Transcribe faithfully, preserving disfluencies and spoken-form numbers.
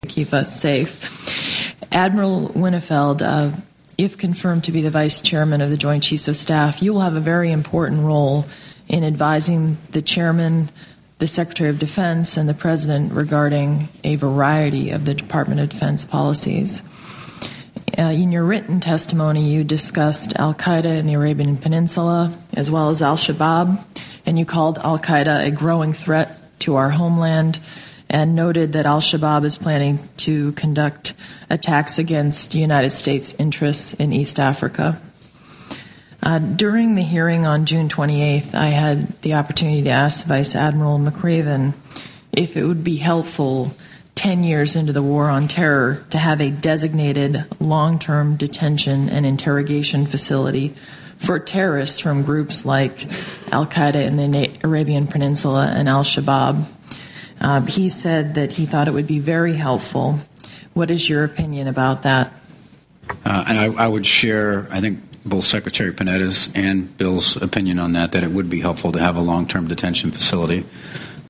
keep us safe. Admiral Winnefeld, uh, if confirmed to be the Vice Chairman of the Joint Chiefs of Staff, you will have a very important role in advising the Chairman, the Secretary of Defense, and the President regarding a variety of the Department of Defense policies. Uh, in your written testimony, you discussed al-Qaeda in the Arabian Peninsula, as well as al-Shabaab, and you called al-Qaeda a growing threat to our homeland, and noted that al-Shabaab is planning to conduct attacks against United States interests in East Africa. Uh, during the hearing on June twenty-eighth, I had the opportunity to ask Vice Admiral McRaven if it would be helpful ten years into the war on terror to have a designated long-term detention and interrogation facility for terrorists from groups like al-Qaeda in the Arabian Peninsula and al-Shabaab. Uh, he said that he thought it would be very helpful. What is your opinion about that? Uh, and I, I would share, I think, both Secretary Panetta's and Bill's opinion on that, that it would be helpful to have a long-term detention facility.